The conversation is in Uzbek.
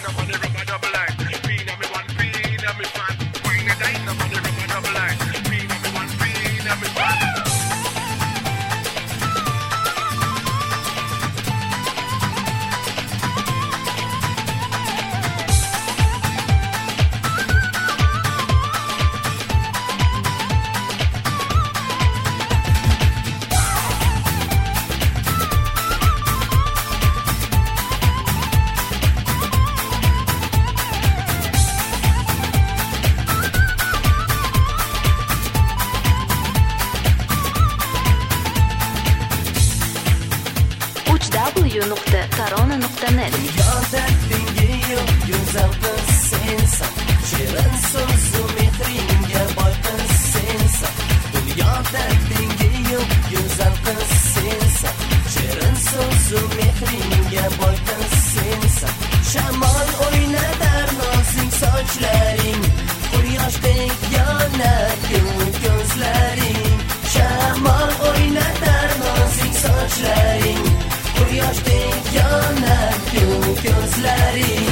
up on the rubber double line. Peen on me one, peen on me fan. Wine a dine up on the rubber double line. Peen on me one, peen on me fan. www.tarona.net Dunyoda tengi yo'q go'zal qiz sensan, shirin so'zu mehringga boy qiz sensan. Dunyoda tengi yo'q go'zal qiz sensan, shirin so'zu mehringga boy qiz sensan. Shamol o'ynatar nozik sochlaring, quyoshdek yonar ko'zlaring. Shamol o'ynatar nozik sochlaring, quyoshdek yonar ko'zlaring.